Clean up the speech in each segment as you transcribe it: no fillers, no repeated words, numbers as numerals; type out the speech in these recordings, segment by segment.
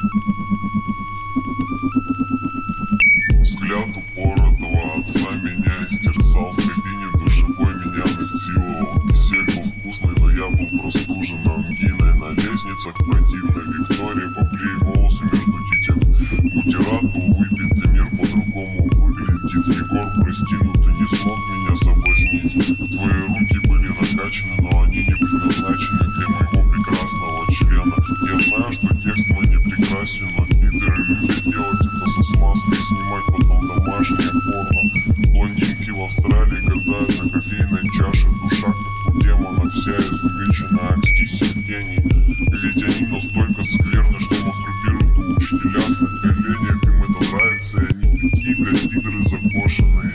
Взгляд упоротого отца меня истерзал. В кабине душевой меня носило. Кисель был вкусный, но я был простужен ангиной. На лестницах противной Виктория, побрей волосы между тетек. Бутерат был выбит, и мир по-другому выглядит. Егор, прости, но ты не смог меня соблазнить. Твои руки были накачаны, но они не предназначены для моего прекрасного члена. Я знаю, что текст мой не прекрасен, но пидоры любят делать это со смазкой, снимать потом домашнее порно. Блондинки в Австралии гадают на кофейной чаше. Душа как у демона, вся изувечена, акстись гений. Ведь они настолько скверны, что мастурбируют у учителя на коленях. Им это нравится, и они такие, блядь, пидоры закошенные.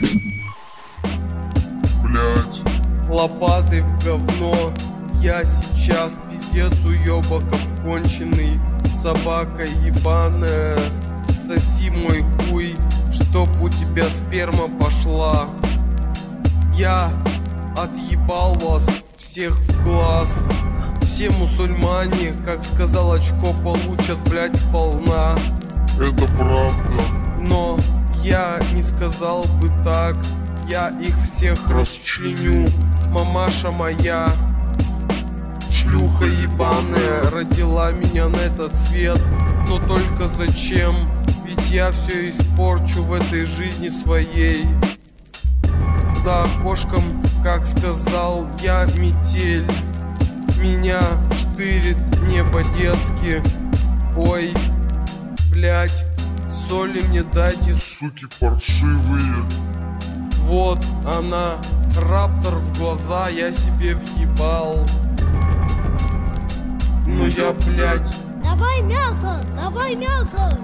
Блядь. Лопатой в говно. Я сейчас пиздец уёбок обконченный. Собака ебаная, соси мой хуй, чтоб у тебя сперма пошла. Я отъебал вас всех в глаз. Все мусульмане, как сказал Очко, получат, блять, сполна. Это правда. Но я не сказал бы так. Я их всех расчленю. Мамаша моя, шлюха ебаная, родила меня на этот свет. Но только зачем? Ведь я все испорчу в этой жизни своей. За окошком, как сказал я, метель. Меня штырит небо детски. Ой, блять, соли мне дайте, суки паршивые. Вот она, раптор в глаза я себе въебал. Ну я, блядь, давай мясо, давай мясо.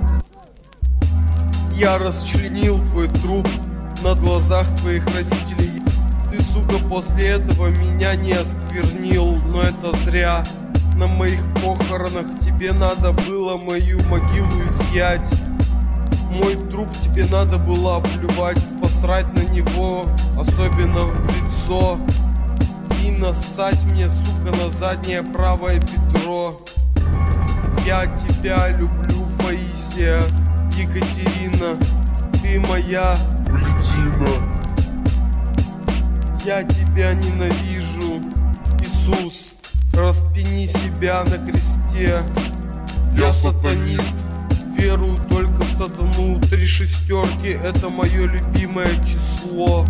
Я расчленил твой труп на глазах твоих родителей. Ты, сука, после этого меня не осквернил, но это зря. На моих похоронах тебе надо было мою могилу изъять. Мой труп тебе надо было оплювать, посрать на него, особенно в лицо. И нассать мне, сука, на заднее правое бедро. Я тебя люблю, Фаисия, Екатерина, ты моя Блядина. Я тебя ненавижу, Иисус, распяни себя на кресте. Я сатанист, верую только в сатану. 3 шестерки — это мое любимое число.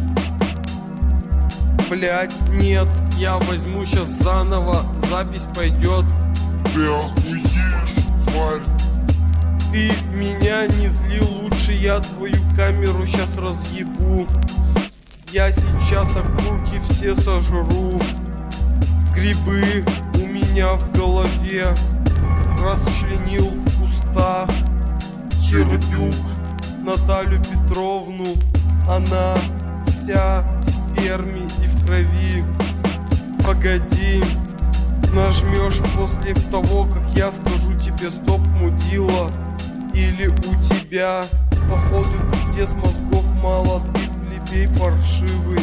Блять, нет, я возьму сейчас заново, запись пойдет. Ты охуеешь, тварь. Ты меня не зли, лучше я твою камеру сейчас разъебу. Я сейчас окурки все сожру. Грибы у меня в голове. Расчленил в кустах Сердюк Наталью Петровну. Она вся в сперме и в крови. Погоди, нажмешь после того, как я скажу тебе стоп, мудила. Или у тебя, походу, пиздец, мозгов мало, ты плебей паршивый.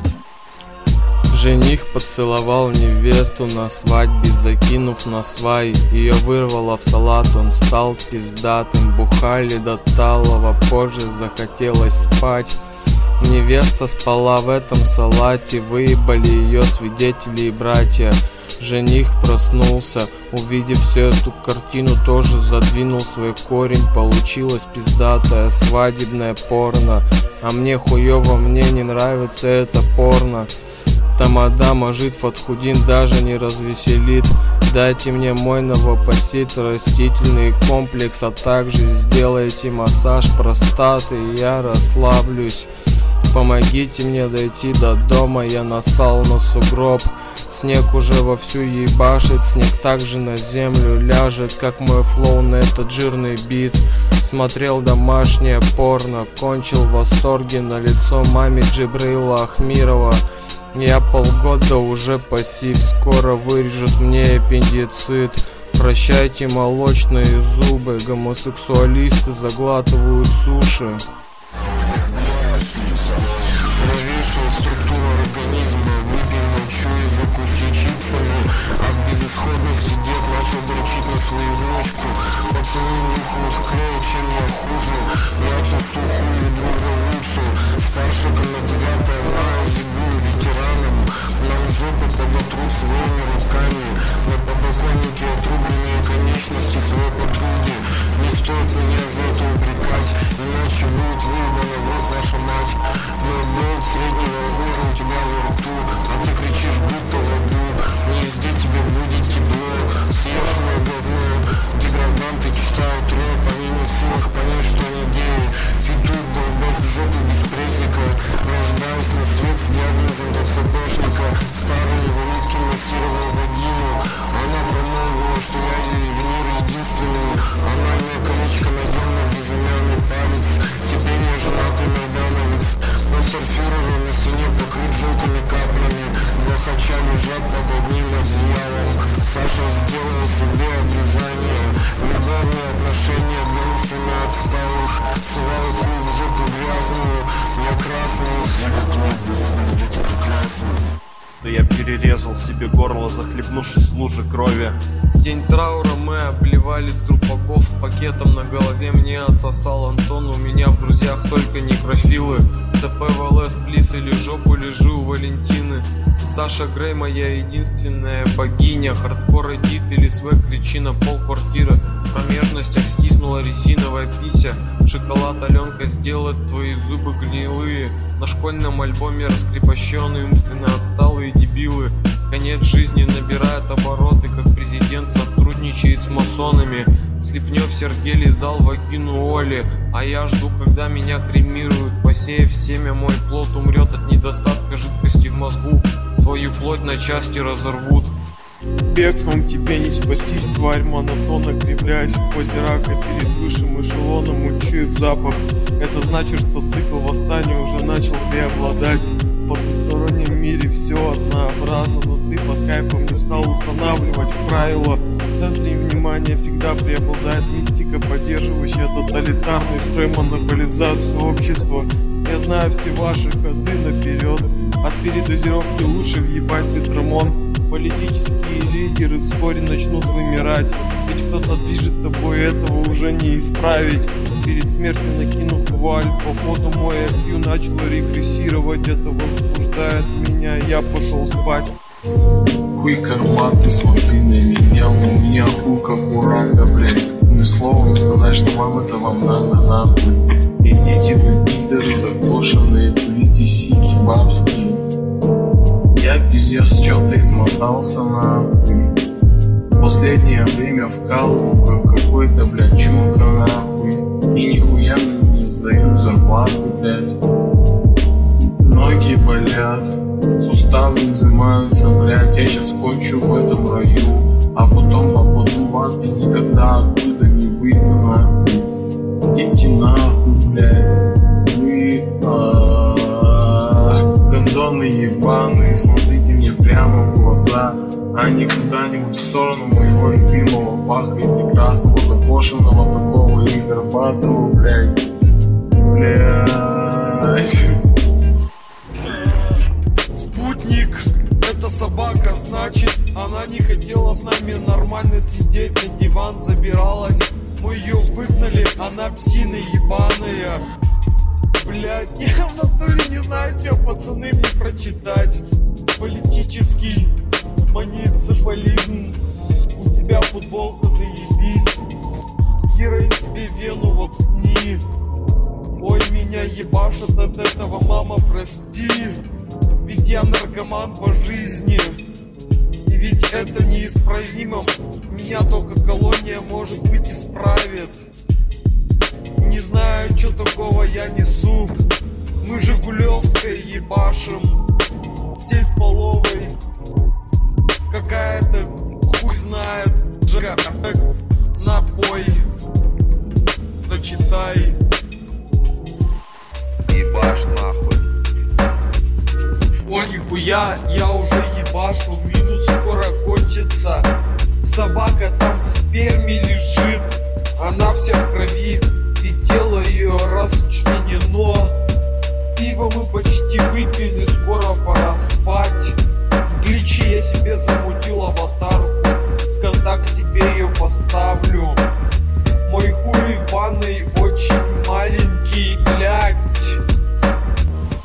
Жених поцеловал невесту на свадьбе, закинув на свай. Ее вырвало в салат, он стал пиздатым. Бухали до талого, позже захотелось спать. Невеста спала в этом салате, выебали ее свидетели и братья. Жених проснулся, увидев всю эту картину, тоже задвинул свой корень. Получилось пиздатое свадебное порно. А мне хуёво, мне не нравится это порно. Тамада жит Фатхудин даже не развеселит. Дайте мне мой новопосит растительный комплекс, а также сделайте массаж простаты, и я расслаблюсь. Помогите мне дойти до дома, я нассал на сугроб. Снег уже вовсю ебашит, снег также на землю ляжет, как мой флоу на этот жирный бит. Смотрел домашнее порно, кончил в восторге на лицо маме Джибраила Ахмирова. Я полгода уже пассив, скоро вырежут мне аппендицит. Прощайте молочные зубы, гомосексуалисты заглатывают суши. Новейшая структура организма, выпей мочу и закуси чипсами. От безысходности дед начал дрочить на свою внучку. Пацаны Фаршиком на 9 мая ебу ветеранам. Нам жопу подотрут своими руками. На подоконнике отрубленные конечности своей подруги. Не стоит меня за это упрекать, иначе будет выебана в рот ваша мать. Мой болт среднего размера у тебя во рту, а ты кричишь будто в аду. Не везде тебе будет тепло, съешь мое говно. Деграданты читают рэп, они не в силах понять, что они геи. Фитуют долбась в жопу без презика, рождаясь на свет с диагнозом ТЦПшника. Старый инвалидки массировал вагину, она промолвила, что я ювелир единственный. Она мне колечко надел на безымянный палец. Теперь я женатый майдановец. Постер фюрера на стене покрыт желтыми каплями. Два хача лежат под одним одеялом. Саша сделал себе обрезание. Любовные отношения для умственно отсталых. Сувал хуй в жопу грязную. Я красный, где-то прекрасный. Я перерезал себе горло, захлебнувшись в луже крови. В день траура мы обливали трупаков с пакетом на голове. Мне отсосал Антон, у меня в друзьях только некрофилы. ЦП, ВЛС, плис или жопу лежу у Валентины. Саша Грей моя единственная богиня. Хардкор эдит или свек, кричи на пол квартиры. В промежностях стиснула резиновая пися. Шоколад Аленка сделает твои зубы гнилые. На школьном альбоме раскрепощенные, умственно отсталые дебилы. Конец жизни набирает обороты, как президент сотрудничает с масонами. Слепнев Сергей лизал вагину Оли, а я жду, когда меня кремируют. Посеяв семя, мой плод умрет от недостатка жидкости в мозгу. Твою плоть на части разорвут. Бегством тебе не спастись, тварь монотонно кривляясь в позе рака перед высшим эшелоном учует запах. Это значит, что цикл восстания уже начал преобладать. В потустороннем мире все однообразно, но ты под кайфом не стал устанавливать правила. В центре внимания всегда преобладает мистика, поддерживающая тоталитарный строй, монополизацию общества. Я знаю все ваши ходы наперед. От передозировки лучше въебать цитрамон. Политические лидеры вскоре начнут вымирать, ведь кто-то движет тобой, этого уже не исправить. Перед смертью накинув вуаль, походу мой IQ начал регрессировать. Это возбуждает меня, я пошел спать. Хуй карматы, смотри на меня, у меня хуй как у рака, блядь. Ни словом сказать, что вам это вам надо, нахуй. Идите вы, пидоры закошенные, курите сики бабские. Я пиздец чё-то измотался нахуй. Последнее время вкалываю как какой-то, блядь, чурка нахуй. И нихуя мне не сдают зарплату, блядь. Ноги болят, суставы изымаются, блядь. Я сейчас кончу в этом раю, а потом попаду в ад и никогда оттуда не выйду нахуй. Идите нахуй, блядь. Вы гандоны ебаные, смотрите мне прямо в глаза, а не куда-нибудь в сторону моего любимого паха и прекрасного закошенного такого и горбатого, блядь. Спутник, это собака, значит, она не хотела с нами нормально сидеть, на диван забиралась. Мы ее выгнали, она псина ебаная. Блять, я в натуре не знаю, что пацаны мне прочитать. Политический муниципализм. У тебя футболка, заебись. Героин себе вену воткни. Ой, меня ебашат от этого, мама, прости. Ведь я наркоман по жизни. И ведь это неисправимо. Меня только колония, может быть, исправит. Не знаю, что такого я несу. Мы Жигулевской ебашим. Сельсполовой. Какая-то хуй знает. Напой. Зачитай. Ебашь нахуй. Ой, нихуя, я уже ебашу. Минус скоро кончится. Собака там в сперме лежит. Она вся в крови. И тело ее расчленено. Пиво мы почти выпили, скоро пора спать. В гличе я себе замутил аватарку. ВКонтакт себе ее поставлю. Мой хуй в ванной очень маленький, глядь.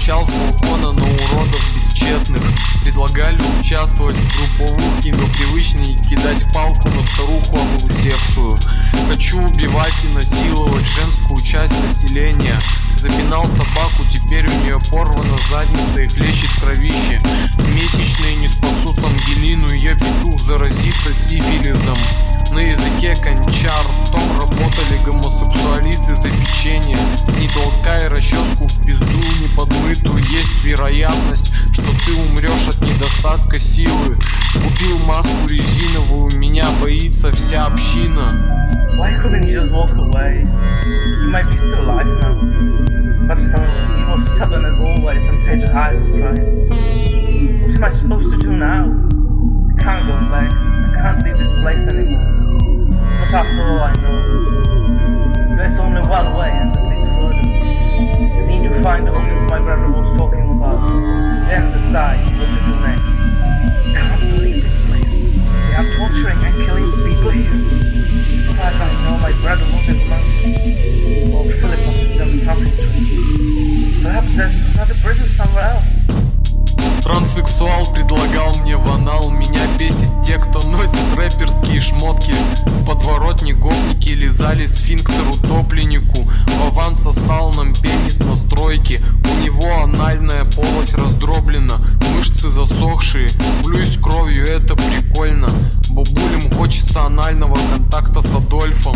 Кричал с балкона на уродов бесчестных. Предлагали участвовать в групповухе, но привычнее кидать палку на старуху облысевшую. Хочу убивать и насиловать женскую часть населения. Запинал собаку, теперь у нее порвана задница и хлещет кровище. Месячные не спасут Ангелину, ее петух заразится сифилизом. На языке конча ртом работали гомосексуалисты за печенье. Не толкай расческу в пизду неподмытую. Есть вероятность, что ты умрешь от недостатка силы. Купил маску резиновую, меня боится вся община. Why couldn't you just walk away? You might be still alive now. But you were stubborn as always and paid a high price. What am I supposed to do now? I can't go back. I can't leave this place anymore. But after all I know, there's only one way and that leads further. You need to find the options my brother was talking about, then decide what to do next. I can't believe this place. They are torturing and killing people here. As far as I know, my brother wasn't among them. Or Philip must have done something to him. Perhaps there's another prison somewhere else. Транссексуал предлагал мне в анал. Меня бесит те, кто носит рэперские шмотки. В подворотне гопники лизали сфинктер утопленнику. Вован сосал нам пенис на стройке. У него анальная полость раздроблена, мышцы засохшие. Блюсь кровью, это прикольно. Бабулям хочется анального контакта с Адольфом.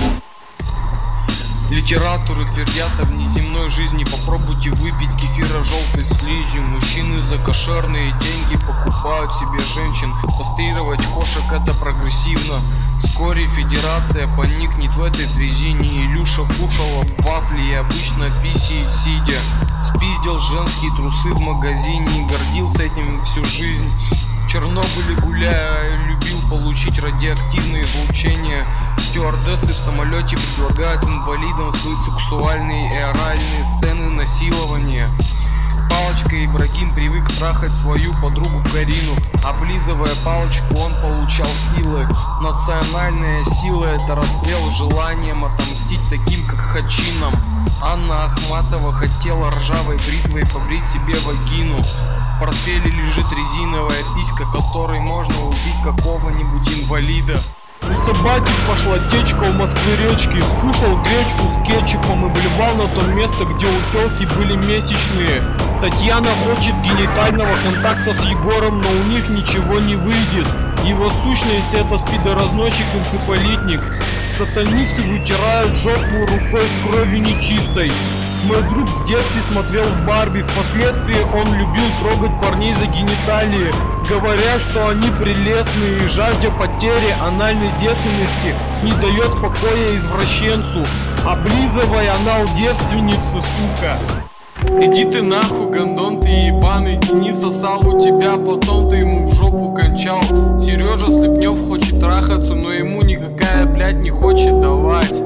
Литераторы твердят о внеземной жизни. Попробуйте выпить кефира желтой слизью. Мужчины за кошерные деньги покупают себе женщин. Кастрировать кошек — это прогрессивно. Вскоре федерация поникнет в этой дрезине. Илюша кушал вафли и обычно писает сидя. Спиздил женские трусы в магазине и гордился этим всю жизнь. В Чернобыле гуляя, любил получить радиоактивное излучение. Стюардессы в самолете предлагают инвалидам свои сексуальные и оральные сцены насилования. Палочка Ибрагим привык трахать свою подругу Карину. Облизывая палочку, он получал силы. Национальная сила — это расстрел с желанием отомстить таким, как Хачинам. Анна Ахматова хотела ржавой бритвой побрить себе вагину. В портфеле лежит резиновая писька, которой можно убить какого-нибудь инвалида. У собаки пошла течка в Москве-речке. Скушал гречку с кетчупом и блевал на то место, где у тёлки были месячные. Татьяна хочет генитального контакта с Егором, но у них ничего не выйдет. Его сущность — это спидоразносчик-энцефалитник. Сатанисты вытирают жопу рукой с кровью нечистой. Мой друг в детстве смотрел в Барби. Впоследствии он любил трогать парней за гениталии, говоря, что они прелестные, и жажда потери анальной девственности не дает покоя извращенцу. Облизывай анал девственницы, сука. Иди ты нахуй, гондон ты ебаный. Денис сосал у тебя, потом ты ему в жопу кончал. Сережа Слепнев хочет трахаться, но ему никакая, блядь, не хочет давать.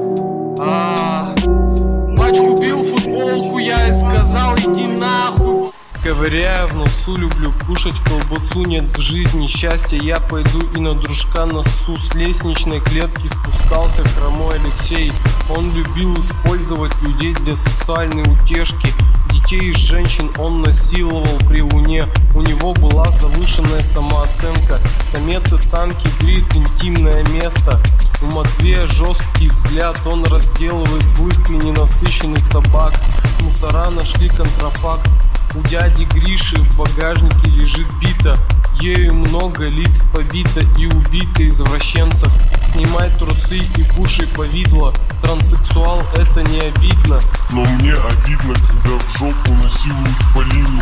Пач купил футболку, я и сказал, иди нахуй. Ковыряя в носу, люблю кушать колбасу. Нет в жизни счастья, я пойду и на дружка носу. С лестничной клетки спускался хромой Алексей. Он любил использовать людей для сексуальной утешки. Детей и женщин он насиловал при луне. У него была завышенная самооценка. Самец и самки греют интимное место. У Матвея жесткий взгляд, он разделывает злых и ненасыщенных собак. Мусора нашли контрафакт. У дяди Гриши в багажнике лежит бита. Ею много лиц побито и убито извращенцев. Снимай трусы и кушай повидло. Транссексуал — это не обидно. Но мне обидно, когда в жопу насилуют Полину.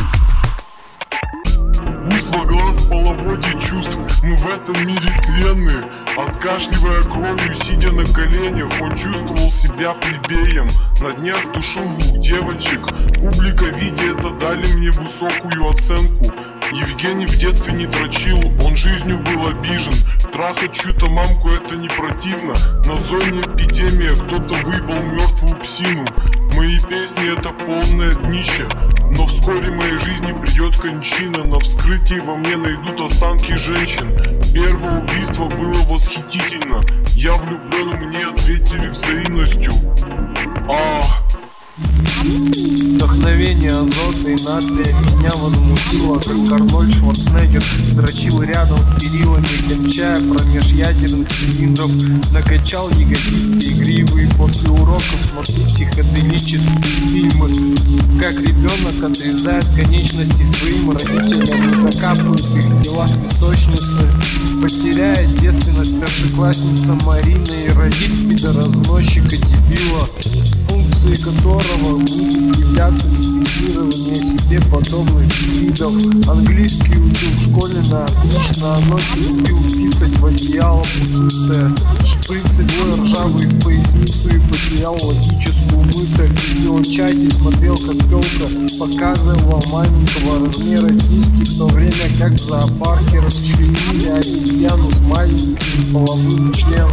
Пусть во глаз половодье чувств, мы в этом мире тленные. Откашливая кровью, сидя на коленях, он чувствовал себя плебеем. На днях душил 2 девочек. Публика, видя это, дали мне высокую оценку. Евгений в детстве не дрочил, он жизнью был обижен. Трахать чью-то мамку — это не противно. На зоне эпидемия, кто-то выебал мертвую псину. Мои песни — это полное днище. Но вскоре моей жизни придет кончина. На вскрытии во мне найдут останки женщин. Первое убийство было восхитительно. Я влюблен, мне ответили взаимностью. Вдохновение азота и натрия меня возмутило, как Арнольд Шварценеггер дрочил рядом с перилами, кончая промеж ядерных цилиндров, накачал ягодицы игривые после уроков, смотрю психоделические фильмы, как ребенок отрезает конечности своим родителям и закапывает их тела в песочнице, потеряет девственность старшеклассница Марина и родит пидоразносчика дебила, функции которого будут являться ликвидирование себе подобных видов. Английский учил в школе на отлично, а ночью любил писать в одеяло пушистое. Шприц иглой ржавый в поясницу и потерял логическую мысль. В чате смотрел, как тёлка показывала маленького размера сиськи, в то время как в зоопарке расчленили обезьяну с маленьким половым членом.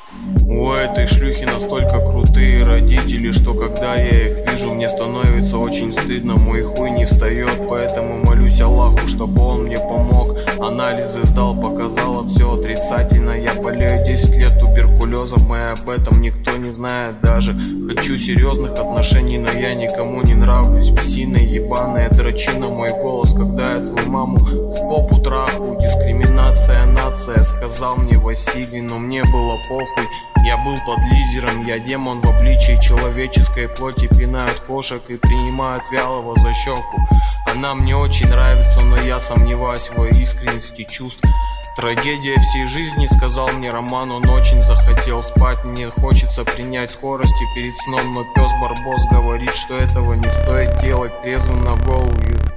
У этой шлюхи настолько крутые родители, что когда я их вижу, мне становится очень стыдно. Мой хуй не встает, поэтому молюсь Аллаху, чтобы он мне помог. Анализы сдал, показало все отрицательно. Я болею 10 лет туберкулезом, и об этом никто не знает даже. Хочу серьезных отношений, но я никому не нравлюсь. Псиная ебаная дрочина, мой голос, когда я твою маму в попу траху. Дискриминация нация, сказал мне Василий, но мне было похуй. Я был под лизером, я демон в обличии человеческой плоти. Пинают кошек и принимают вялого за щеку. Она мне очень нравится, но я сомневаюсь в ее искренности чувств. Трагедия всей жизни, сказал мне Роман, он очень захотел спать. Мне хочется принять скорости перед сном, но пес Барбос говорит, что этого не стоит делать трезвым на голову.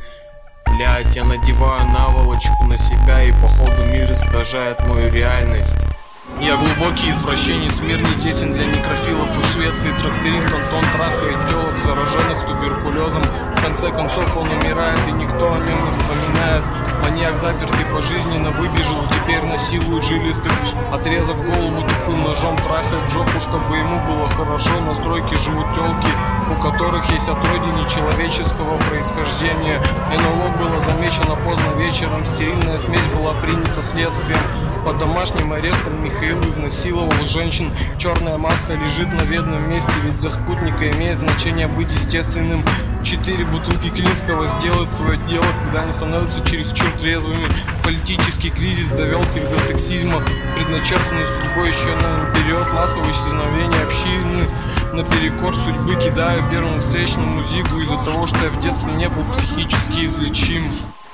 Блять, я надеваю наволочку на себя, и походу мир искажает мою реальность. Я глубокий извращенец, мир не тесен для некрофилов. И в Швеции тракторист Антон трахает телок, зараженных туберкулезом. В конце концов он умирает, и никто о нем не вспоминает. Маньяк, запертый пожизненно, выбежал, теперь насилует жилистых. Отрезав голову тупым ножом, трахает жопу, чтобы ему было хорошо. На стройке живут телки, у которых есть отродье нечеловеческого происхождения. НЛО было замечено поздно вечером, стерильная смесь была принята следствием. Под домашним арестом Михаил изнасиловал женщин. Черная маска лежит на видном месте, ведь для спутника имеет значение быть естественным. 4 бутылки Клинского сделают свое дело, когда они становятся чересчур трезвыми. Политический кризис довел всех до сексизма. Предначертанной судьбой еще наперед массовое исчезновение общины. Наперекор судьбы кидаю первому встречному зигу из-за того, что я в детстве не был психически излечим.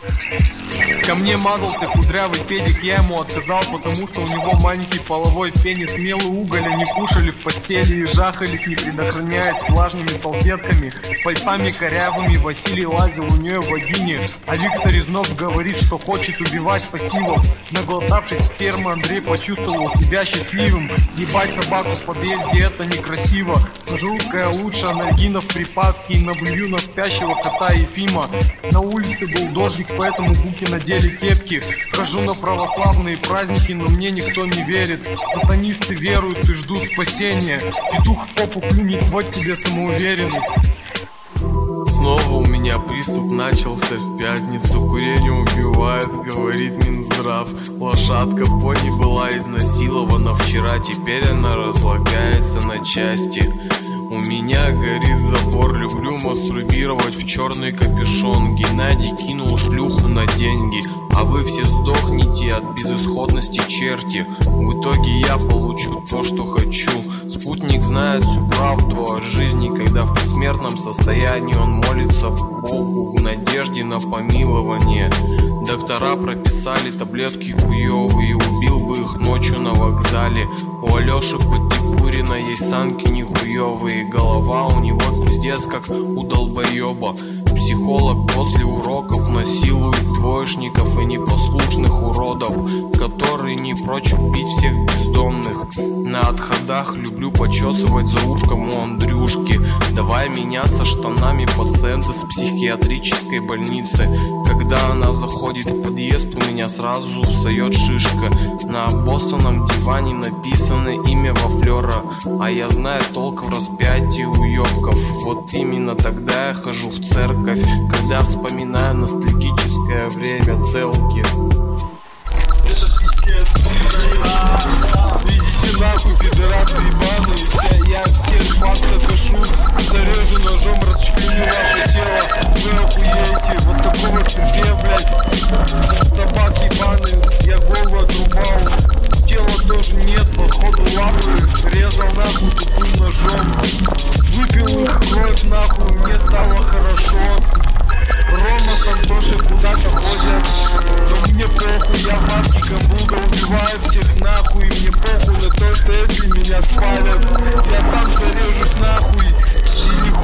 Ко мне мазался кудрявый педик, я ему отказал, потому что у него маленький половой пенис. Мелы уголя не кушали в постели и жахались, не предохраняясь влажными салфетками. Пальцами корявыми Василий лазил у нее в вагине, а Виктор Изнов говорит, что хочет убивать пассивов. Наглотавшись спермы, Андрей почувствовал себя счастливым. Ебать собаку в подъезде — это некрасиво. Сожру-ка я лучше анальгина в припадке и наблюю на спящего кота Ефима. На улице был дождик, поэтому буки надели кепки. Хожу на православные праздники, но мне никто не верит. Сатанисты веруют и ждут спасения. Петух в попу клюнет, вот тебе самоуверенность. Снова у меня приступ начался в пятницу. Курение убивает, говорит Минздрав. Лошадка пони была изнасилована вчера, теперь она разлагается на части. У меня горит забор, люблю мастурбировать в черный капюшон. Геннадий кинул шлюху на деньги, а вы все сдохнете от безысходности, черти. В итоге я получу то, что хочу. Спутник знает всю правду о жизни, когда в предсмертном состоянии он молится Богу в надежде на помилование. Доктора прописали таблетки хуёвые, убил бы их ночью на вокзале. У Алёши Подтекурина есть санки нихуёвые, голова у него пиздец как у долбоёба. Психолог после уроков насилует двоечников и непослушных уродов, которые не прочь убить всех бездомных. На отходах люблю почесывать за ушком у Андрюшки. Давай меняться штанами пациента с психиатрической больницы. Когда она заходит в подъезд, у меня сразу встает шишка. На обоссанном диване написано имя Вафлера, а я знаю толк в распятии уёбков. Вот именно тогда я хожу в церковь, когда вспоминаю ностальгическое время целки. Это пиздец. Идите нахуй, пидорасы ебаные. Я всех вас закашу, зарежу ножом, расчленю ваше тело. Вы охуеете, вот такого терпе, блядь. Собак ебаные, я голову отрубал. Тела тоже нет, походу лапы. Резал нахуй тупым ножом. Выпил их кровь нахуй, мне стало хорошо. Рома с Антошей куда-то ходят. Но мне похуй, я в маске Камбуда убиваю всех нахуй. Мне похуй на то, что если меня спалят, я сам зарежусь нахуй. И не